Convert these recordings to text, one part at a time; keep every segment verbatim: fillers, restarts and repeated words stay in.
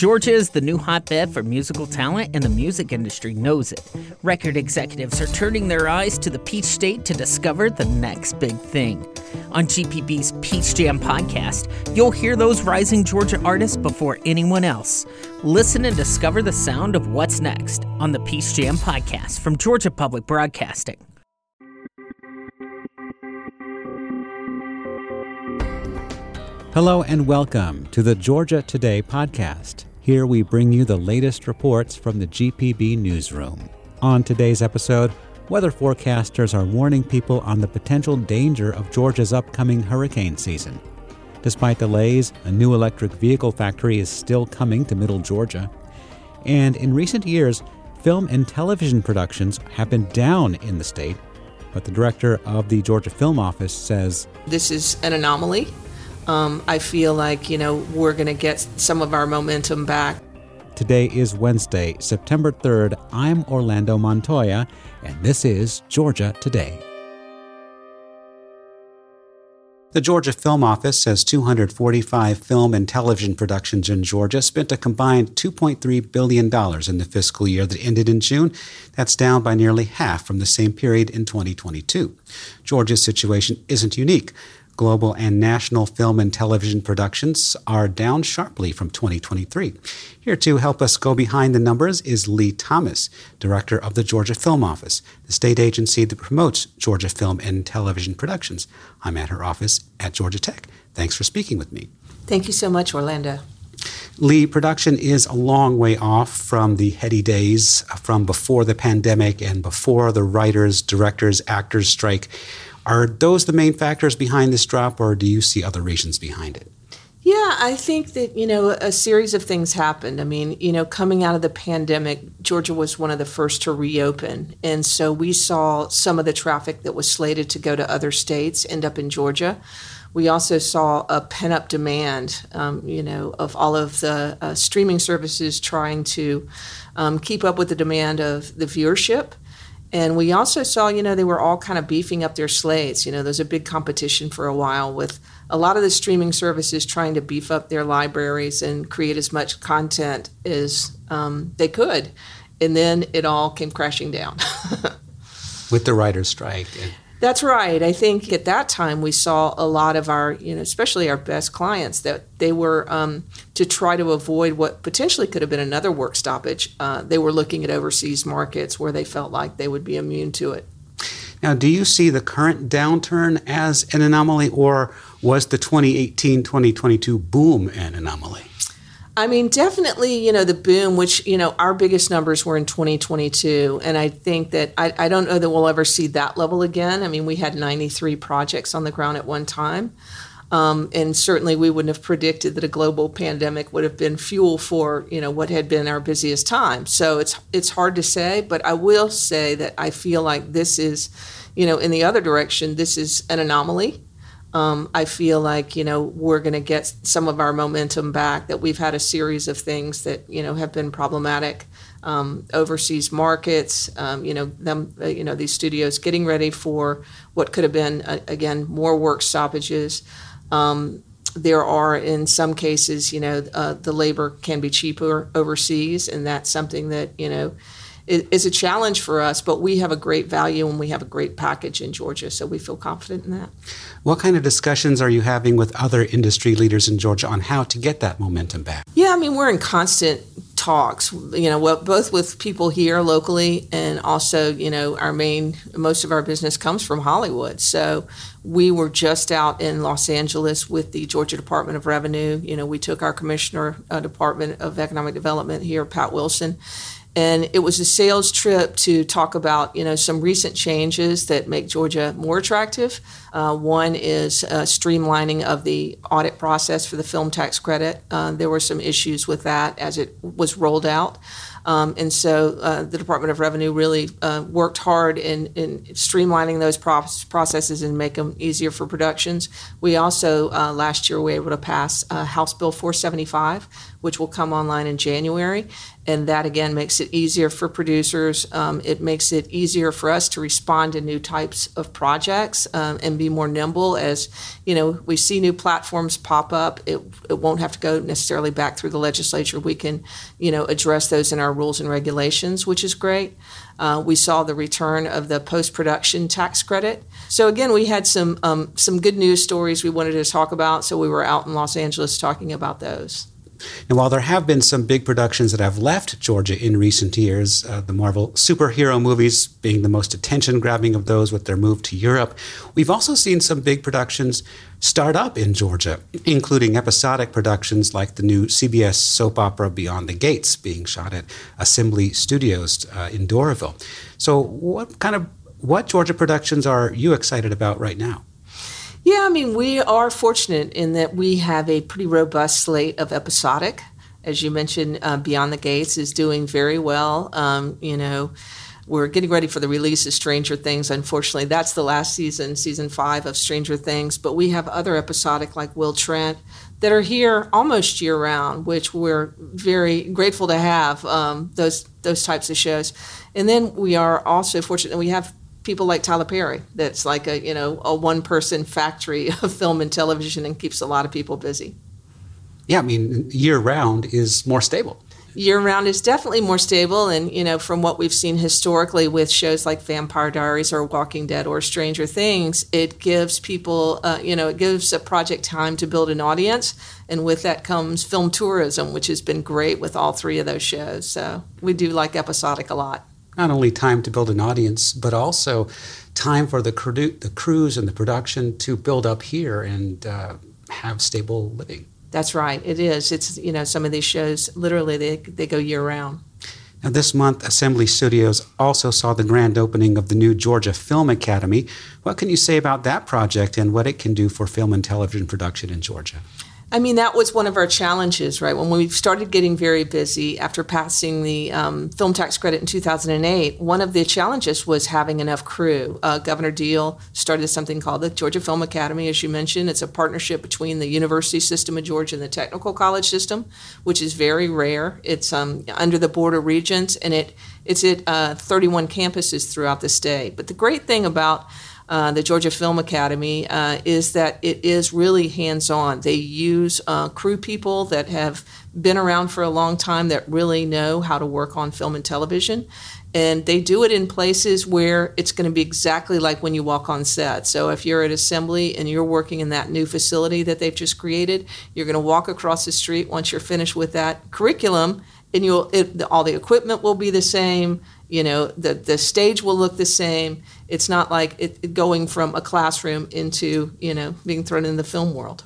Georgia is the new hotbed for musical talent, and the music industry knows it. Record executives are turning their eyes to the Peach State to discover the next big thing. On G P B's Peach Jam podcast, you'll hear those rising Georgia artists before anyone else. Listen and discover the sound of what's next on the Peach Jam podcast from Georgia Public Broadcasting. Hello and welcome to the Georgia Today podcast. Here we bring you the latest reports from the G P B newsroom. On today's episode, weather forecasters are warning people on the potential danger of Georgia's upcoming hurricane season. Despite delays, a new electric vehicle factory is still coming to Middle Georgia. And in recent years, film and television productions have been down in the state, but the director of the Georgia Film Office says, "This is an anomaly. Um, I feel like, you know, we're going to get some of our momentum back." Today is Wednesday, September third. I'm Orlando Montoya, and this is Georgia Today. The Georgia Film Office says two hundred forty-five film and television productions in Georgia spent a combined two point three billion dollars in the fiscal year that ended in June. That's down by nearly half from the same period in twenty twenty-two. Georgia's situation isn't unique. Global and national film and television productions are down sharply from twenty twenty-three. Here to help us go behind the numbers is Lee Thomas, director of the Georgia Film Office, the state agency that promotes Georgia film and television productions. I'm at her office at Georgia Tech. Thanks for speaking with me. Thank you so much, Orlando. Lee, production is a long way off from the heady days from before the pandemic and before the writers, directors, actors strike. Are those the main factors behind this drop, or do you see other reasons behind it? Yeah, I think that, you know, a series of things happened. I mean, you know, coming out of the pandemic, Georgia was one of the first to reopen. And so we saw some of the traffic that was slated to go to other states end up in Georgia. We also saw a pent-up demand, um, you know, of all of the uh, streaming services trying to um, keep up with the demand of the viewership. And we also saw, you know, they were all kind of beefing up their slates. You know, there's a big competition for a while with a lot of the streaming services trying to beef up their libraries and create as much content as um, they could. And then it all came crashing down. With the writer's strike. That's right. I think at that time we saw a lot of our, you know, especially our best clients, that they were, um, to try to avoid what potentially could have been another work stoppage, uh, they were looking at overseas markets where they felt like they would be immune to it. Now, do you see the current downturn as an anomaly, or was the twenty eighteen twenty twenty-two boom an anomaly? I mean, definitely, you know, the boom, which, you know, our biggest numbers were in twenty twenty-two. And I think that I, I don't know that we'll ever see that level again. I mean, we had ninety-three projects on the ground at one time. Um, and certainly we wouldn't have predicted that a global pandemic would have been fuel for, you know, what had been our busiest time. So it's it's hard to say, but I will say that I feel like this is, you know, in the other direction, this is an anomaly. Um, I feel like, you know, we're going to get some of our momentum back, that we've had a series of things that, you know, have been problematic. Um, overseas markets, um, you know, them, uh, you know, these studios getting ready for what could have been, uh, again, more work stoppages. Um, there are, in some cases, you know, uh, the labor can be cheaper overseas, and that's something that, you know, is, is a challenge for us, but we have a great value and we have a great package in Georgia, so we feel confident in that. What kind of discussions are you having with other industry leaders in Georgia on how to get that momentum back? Yeah, I mean, we're in constant talks, you know, well, both with people here locally, and also, you know, our main, most of our business comes from Hollywood. So we were just out in Los Angeles with the Georgia Department of Revenue. You know, we took our Commissioner, uh, Department of Economic Development here, Pat Wilson, and it was a sales trip to talk about, you know, some recent changes that make Georgia more attractive. Uh, one is uh, streamlining of the audit process for the film tax credit. Uh, there were some issues with that as it was rolled out. Um, and so uh, the Department of Revenue really uh, worked hard in, in streamlining those pro- processes and make them easier for productions. We also, uh, last year, were able to pass uh, House Bill four seventy-five, which will come online in January. And that, again, makes it easier for producers. Um, it makes it easier for us to respond to new types of projects um, and be more nimble. As, you know, we see new platforms pop up, it, it won't have to go necessarily back through the legislature. We can, you know, address those in our rules and regulations, which is great. Uh, we saw the return of the post-production tax credit. So again, we had some um, some good news stories we wanted to talk about, so we were out in Los Angeles talking about those. And while there have been some big productions that have left Georgia in recent years, uh, the Marvel superhero movies being the most attention-grabbing of those with their move to Europe, we've also seen some big productions start up in Georgia, including episodic productions like the new C B S soap opera Beyond the Gates being shot at Assembly Studios uh, in Doraville. So what kind of, what Georgia productions are you excited about right now? Yeah, I mean, we are fortunate in that we have a pretty robust slate of episodic. As you mentioned, uh, Beyond the Gates is doing very well. Um, you know, we're getting ready for the release of Stranger Things. Unfortunately, that's the last season, season five of Stranger Things. But we have other episodic like Will Trent that are here almost year-round, which we're very grateful to have, um, those those types of shows. And then we are also fortunate that we have people like Tyler Perry, that's like a, you know, a one-person factory of film and television and keeps a lot of people busy. Yeah, I mean, year-round is more stable. Year-round is definitely more stable, and, you know, from what we've seen historically with shows like Vampire Diaries or Walking Dead or Stranger Things, it gives people, uh, you know, it gives a project time to build an audience, and with that comes film tourism, which has been great with all three of those shows. So we do like episodic a lot. Not only time to build an audience, but also time for the, crew, the crews and the production to build up here and uh, have stable living. That's right. It is. It's, you know, some of these shows, literally, they they go year-round. Now, this month, Assembly Studios also saw the grand opening of the new Georgia Film Academy. What can you say about that project and what it can do for film and television production in Georgia? I mean, that was one of our challenges, right? When we started getting very busy after passing the um, film tax credit in two thousand eight, one of the challenges was having enough crew. Uh, Governor Deal started something called the Georgia Film Academy, as you mentioned. It's a partnership between the university system of Georgia and the technical college system, which is very rare. It's um, under the Board of Regents, and it it's at uh, thirty-one campuses throughout the state. But the great thing about Uh, the Georgia Film Academy uh, is that it is really hands-on. They use uh, crew people that have been around for a long time that really know how to work on film and television. And they do it in places where it's going to be exactly like when you walk on set. So if you're at Assembly and you're working in that new facility that they've just created, you're going to walk across the street once you're finished with that curriculum, and you'll it, all the equipment will be the same. You know, the the stage will look the same. It's not like it, it going from a classroom into, you know, being thrown in the film world.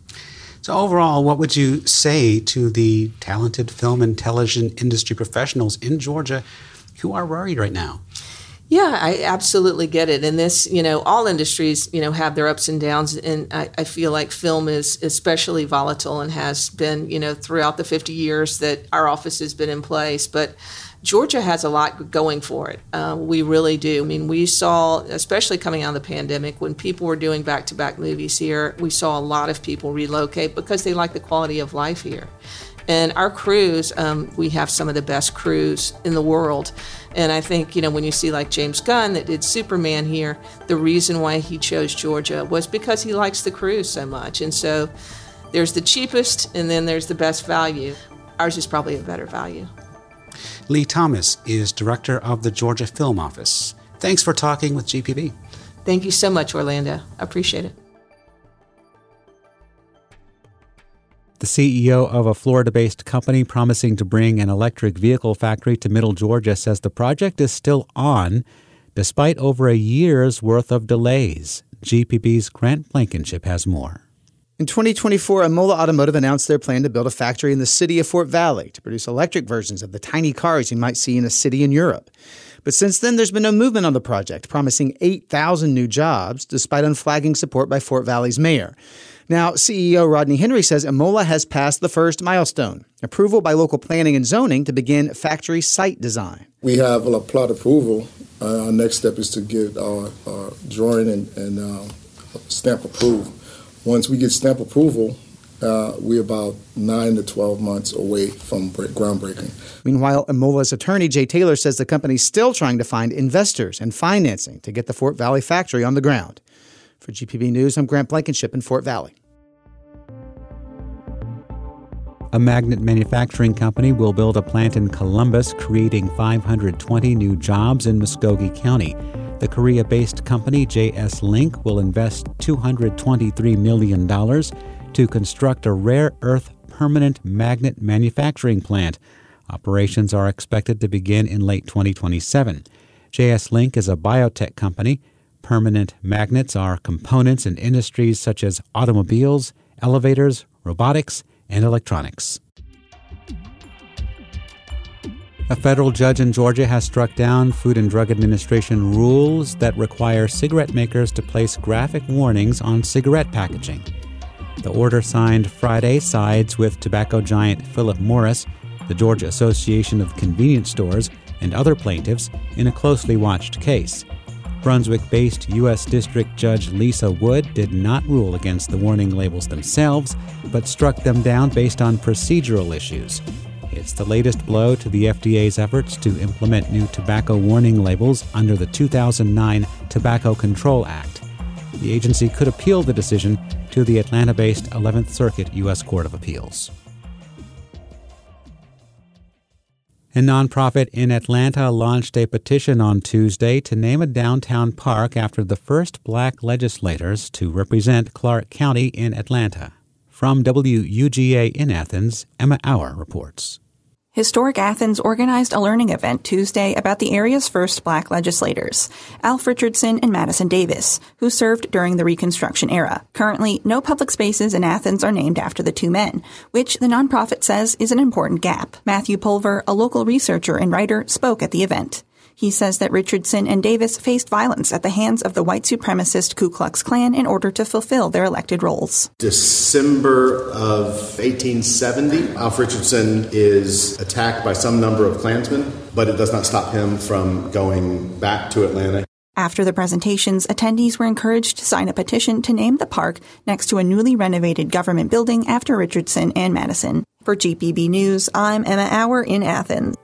So overall, what would you say to the talented film and television industry professionals in Georgia who are worried right now? Yeah, I absolutely get it. And this, you know, all industries, you know, have their ups and downs. And I, I feel like film is especially volatile and has been, you know, throughout the fifty years that our office has been in place. But Georgia has a lot going for it. Uh, we really do. I mean, we saw, especially coming out of the pandemic, when people were doing back-to-back movies here, we saw a lot of people relocate because they like the quality of life here. And our crews, um, we have some of the best crews in the world. And I think, you know, when you see like James Gunn that did Superman here, the reason why he chose Georgia was because he likes the crews so much. And so there's the cheapest and then there's the best value. Ours is probably a better value. Lee Thomas is director of the Georgia Film Office. Thanks for talking with G P B. Thank you so much, Orlando. I appreciate it. The C E O of a Florida-based company promising to bring an electric vehicle factory to Middle Georgia says the project is still on, despite over a year's worth of delays. G P B's Grant Blankenship has more. In twenty twenty-four, Amola Automotive announced their plan to build a factory in the city of Fort Valley to produce electric versions of the tiny cars you might see in a city in Europe. But since then, there's been no movement on the project, promising eight thousand new jobs, despite unflagging support by Fort Valley's mayor. Now, C E O Rodney Henry says Emola has passed the first milestone, approval by local planning and zoning to begin factory site design. We have a plot approval. Uh, our next step is to get our, our drawing and, and uh, stamp approved. Once we get stamp approval, uh, we're about nine to twelve months away from break, groundbreaking. Meanwhile, Emola's attorney, Jay Taylor, says the company's still trying to find investors and financing to get the Fort Valley factory on the ground. For G P B News, I'm Grant Blankenship in Fort Valley. A magnet manufacturing company will build a plant in Columbus, creating five hundred twenty new jobs in Muskogee County. The Korea-based company J S Link will invest two hundred twenty-three million dollars to construct a rare earth permanent magnet manufacturing plant. Operations are expected to begin in late twenty twenty-seven. J S Link is a biotech company. Permanent magnets are components in industries such as automobiles, elevators, robotics, and electronics. A federal judge in Georgia has struck down Food and Drug Administration rules that require cigarette makers to place graphic warnings on cigarette packaging. The order, signed Friday, sides with tobacco giant Philip Morris, the Georgia Association of Convenience Stores, and other plaintiffs in a closely watched case. Brunswick-based U S District Judge Lisa Wood did not rule against the warning labels themselves, but struck them down based on procedural issues. It's the latest blow to the F D A's efforts to implement new tobacco warning labels under the two thousand nine Tobacco Control Act. The agency could appeal the decision to the Atlanta-based eleventh Circuit U S Court of Appeals. A nonprofit in Atlanta launched a petition on Tuesday to name a downtown park after the first black legislators to represent Clark County in Atlanta. From W U G A in Athens, Emma Auer reports. Historic Athens organized a learning event Tuesday about the area's first black legislators, Alf Richardson and Madison Davis, who served during the Reconstruction era. Currently, no public spaces in Athens are named after the two men, which the nonprofit says is an important gap. Matthew Pulver, a local researcher and writer, spoke at the event. He says that Richardson and Davis faced violence at the hands of the white supremacist Ku Klux Klan in order to fulfill their elected roles. December of eighteen seventy, Alf Richardson is attacked by some number of Klansmen, but it does not stop him from going back to Atlanta. After the presentations, attendees were encouraged to sign a petition to name the park next to a newly renovated government building after Richardson and Madison. For G P B News, I'm Emma Auer in Athens.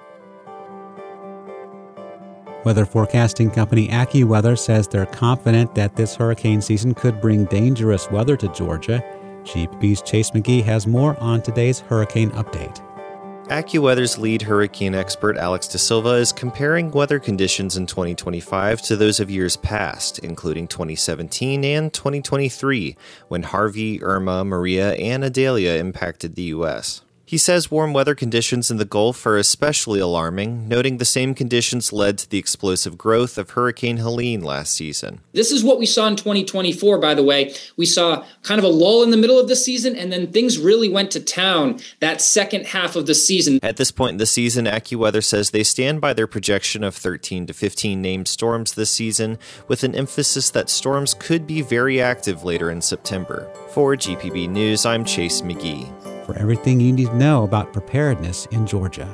Weather forecasting company AccuWeather says they're confident that this hurricane season could bring dangerous weather to Georgia. G P B's Chase McGee has more on today's hurricane update. AccuWeather's lead hurricane expert Alex De Silva is comparing weather conditions in twenty twenty-five to those of years past, including twenty seventeen and twenty twenty-three, when Harvey, Irma, Maria, and Idalia impacted the U S. He says warm weather conditions in the Gulf are especially alarming, noting the same conditions led to the explosive growth of Hurricane Helene last season. This is what we saw in twenty twenty-four, by the way. We saw kind of a lull in the middle of the season, and then things really went to town that second half of the season. At this point in the season, AccuWeather says they stand by their projection of thirteen to fifteen named storms this season, with an emphasis that storms could be very active later in September. For G P B News, I'm Chase McGee. For everything you need to know about preparedness in Georgia.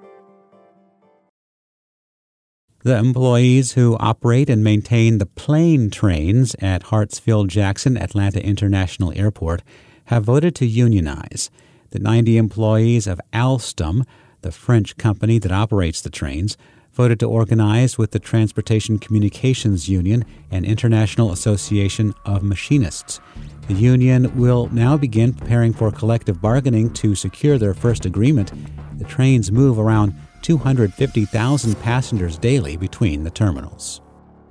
The employees who operate and maintain the plane trains at Hartsfield-Jackson Atlanta International Airport have voted to unionize. The ninety employees of Alstom, the French company that operates the trains, voted to organize with the Transportation Communications Union and International Association of Machinists. The union will now begin preparing for collective bargaining to secure their first agreement. The trains move around two hundred fifty thousand passengers daily between the terminals.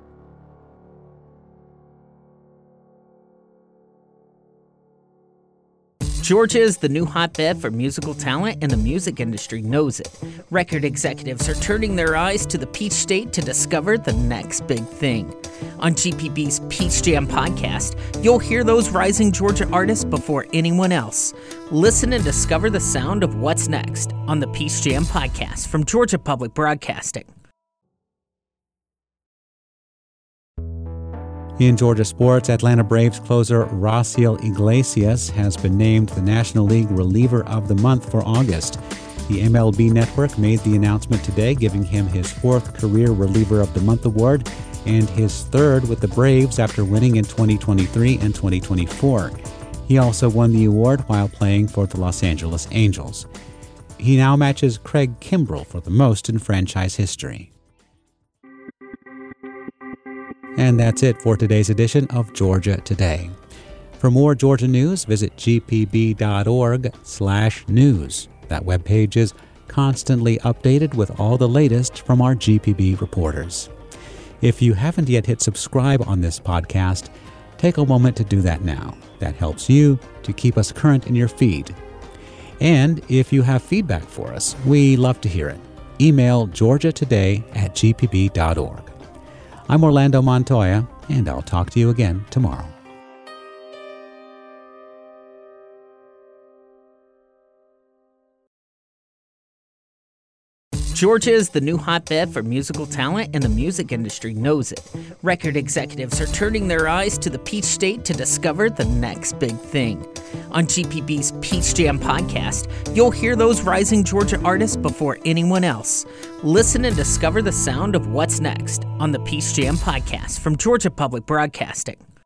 Georgia is the new hotbed for musical talent, and the music industry knows it. Record executives are turning their eyes to the Peach State to discover the next big thing. On G P B's Peach Jam podcast, you'll hear those rising Georgia artists before anyone else. Listen and discover the sound of what's next on the Peach Jam podcast from Georgia Public Broadcasting. In Georgia sports, Atlanta Braves closer Raisel Iglesias has been named the National League Reliever of the Month for August. The M L B Network made the announcement today, giving him his fourth Career Reliever of the Month award and his third with the Braves after winning in twenty twenty-three and twenty twenty-four. He also won the award while playing for the Los Angeles Angels. He now matches Craig Kimbrell for the most in franchise history. And that's it for today's edition of Georgia Today. For more Georgia news, visit g p b dot org slash news. That webpage is constantly updated with all the latest from our G P B reporters. If you haven't yet hit subscribe on this podcast, take a moment to do that now. That helps you to keep us current in your feed. And if you have feedback for us, we love to hear it. Email georgiatoday at g p b dot org. I'm Orlando Montoya, and I'll talk to you again tomorrow. Georgia is the new hotbed for musical talent, and the music industry knows it. Record executives are turning their eyes to the Peach State to discover the next big thing. On G P B's Peach Jam podcast, you'll hear those rising Georgia artists before anyone else. Listen and discover the sound of what's next on the Peach Jam podcast from Georgia Public Broadcasting.